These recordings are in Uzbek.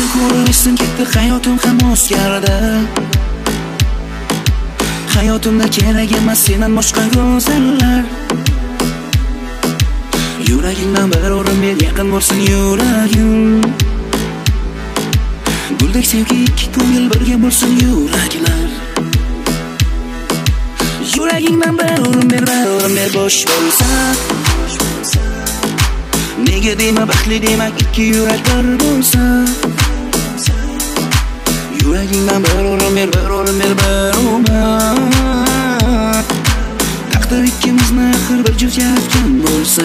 ko'rib esim ketdi, hayotim ham o'zgardi. Hayotimda kerak emas sendan boshqa go'zallar. Yuragingdan bir o'rin ber, yaqin bo'lsin yuragim. Guldek sevgi ikki ko'ngil birga bo'lsin yuraklar. Yuragingdan bir o'rin ber, bo'sh bo'lsa. Nega deyma baxtli demak ikki yurak bir bo'lsa. Yuragingdan bir o'rin ber, bir umid. Taqdir ikkimizni axir bir juft yaratgan bo'lsa.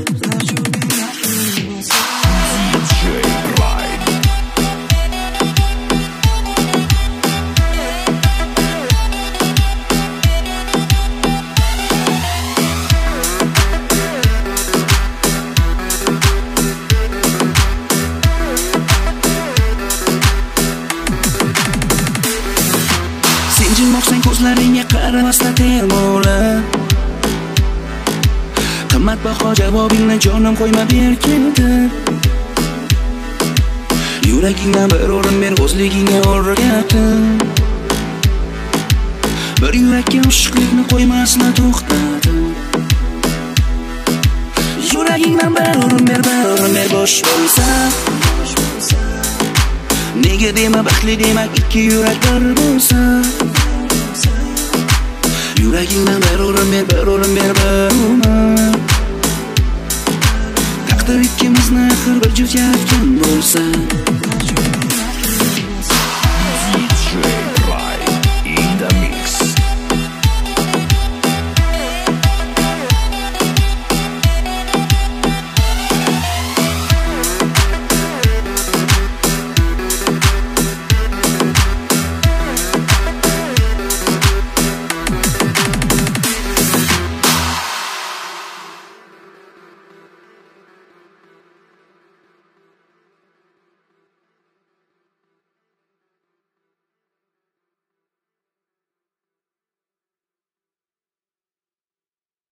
Jim boqsang ko'zlaringga qaramasdan termola. Qimmatbaho javobingni jonim qo'yma berkindi. Yuragingdan bir o'rin ber, o'zligingga o'rgatim. Bir yurakka oshiqlikni qo'ymasdan to'xtadim. Yuragingdan bir o'rin ber, bo'sh bo'lsa. Nega deyma baxtli demak ikki yurak bir bo'lsa. Yuragingdan bir o'rin ber, bir umid. Taqdir ikkimizni axir bir juft yaratgan bo'lsa.